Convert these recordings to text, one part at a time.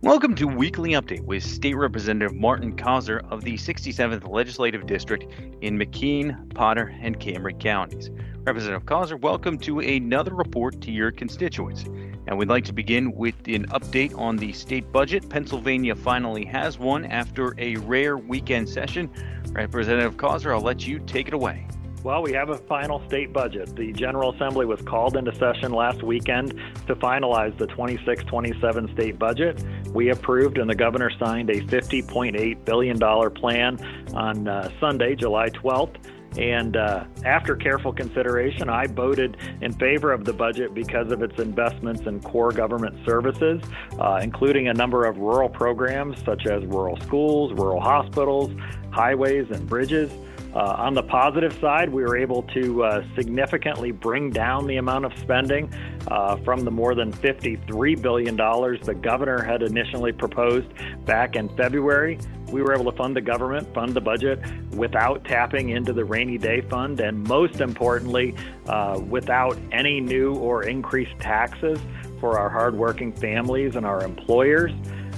Welcome to Weekly Update with State Representative Martin Causer of the 67th Legislative District in McKean, Potter, and Cambria counties. Representative Causer, welcome to another report to your constituents. And we'd like to begin with an update on the state budget. Pennsylvania finally has one after a rare weekend session. Representative Causer, I'll let you take it away. Well, we have a final state budget. The General Assembly was called into session last weekend to finalize the 26-27 state budget. We approved and the governor signed a $50.8 billion plan on Sunday, July 12th. And after careful consideration, I voted in favor of the budget because of its investments in core government services, including a number of rural programs such as rural schools, rural hospitals, highways, and bridges. On the positive side, we were able to significantly bring down the amount of spending from the more than $53 billion the governor had initially proposed back in February. We were able to fund the budget without tapping into the rainy day fund, and most importantly, without any new or increased taxes for our hardworking families and our employers.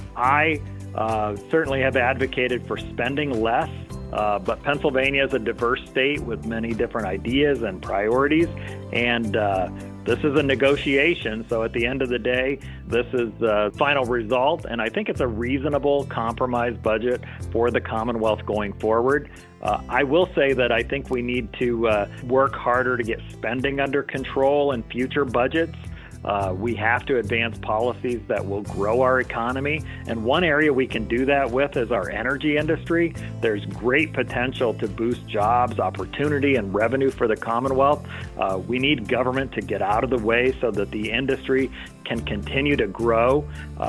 I certainly have advocated for spending less. But Pennsylvania is a diverse state with many different ideas and priorities, and this is a negotiation. So at the end of the day, this is the final result, and I think it's a reasonable compromise budget for the Commonwealth going forward. I will say that I think we need to work harder to get spending under control in future budgets. We have to advance policies that will grow our economy. And one area we can do that with is our energy industry. There's great potential to boost jobs, opportunity, and revenue for the Commonwealth. We need government to get out of the way so that the industry can continue to grow.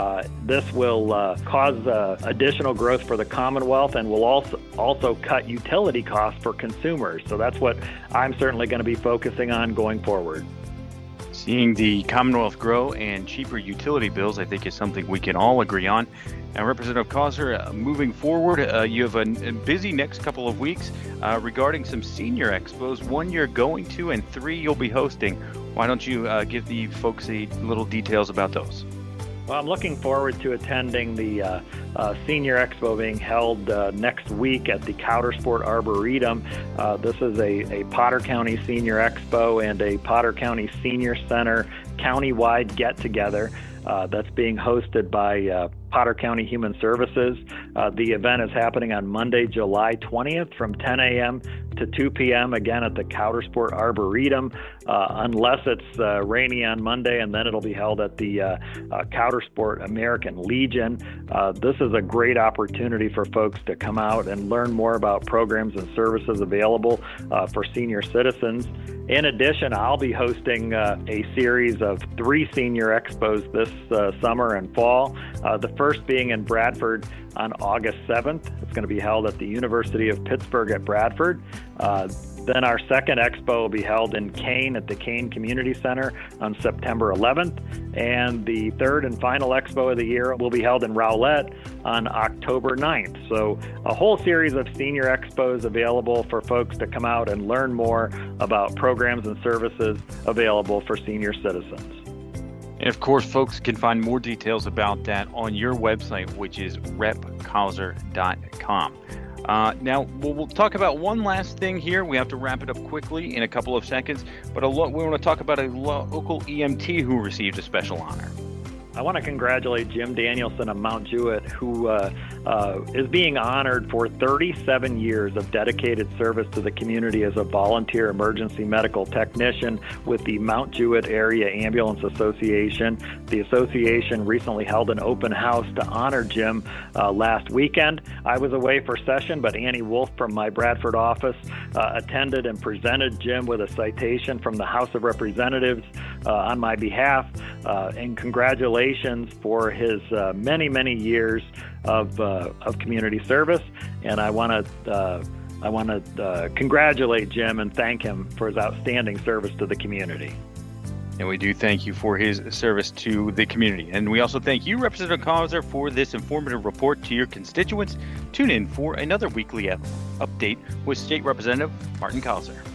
This will cause additional growth for the Commonwealth and will also cut utility costs for consumers. So that's what I'm certainly going to be focusing on going forward. Seeing the Commonwealth grow and cheaper utility bills, I think, is something we can all agree on. And Representative Causer, moving forward, you have a busy next couple of weeks regarding some senior expos. One you're going to and three you'll be hosting. Why don't you give the folks a little details about those? Well, I'm looking forward to attending the Senior Expo being held next week at the Coudersport Arboretum. This is a Potter County Senior Expo and a Potter County Senior Center countywide get-together that's being hosted by Potter County Human Services. The event is happening on Monday, July 20th from 10 a.m. to 2 p.m. again at the Coudersport Arboretum, unless it's rainy on Monday, and then it'll be held at the Coudersport American Legion. This is a great opportunity for folks to come out and learn more about programs and services available for senior citizens. In addition, I'll be hosting a series of 3 senior expos this summer and fall. The first being in Bradford on August 7th. It's going to be held at the University of Pittsburgh at Bradford. Then our second expo will be held in Kane at the Kane Community Center on September 11th. And the third and final expo of the year will be held in Rowlett on October 9th. So a whole series of senior expos available for folks to come out and learn more about programs and services available for senior citizens. And of course, folks can find more details about that on your website, which is repcauser.com. Now, we'll talk about one last thing here. We have to wrap it up quickly in a couple of seconds, but we want to talk about a local EMT who received a special honor. I want to congratulate Jim Danielson of Mount Jewett, who is being honored for 37 years of dedicated service to the community as a volunteer emergency medical technician with the Mount Jewett Area Ambulance Association. The association recently held an open house to honor Jim last weekend. I was away for session, but Annie Wolf from my Bradford office attended and presented Jim with a citation from the House of Representatives on my behalf, and congratulations for his many, many years of community service. And I want to congratulate Jim and thank him for his outstanding service to the community. And we do thank you for his service to the community. And we also thank you, Representative Causer, for this informative report to your constituents. Tune in for another weekly update with State Representative Martin Causer.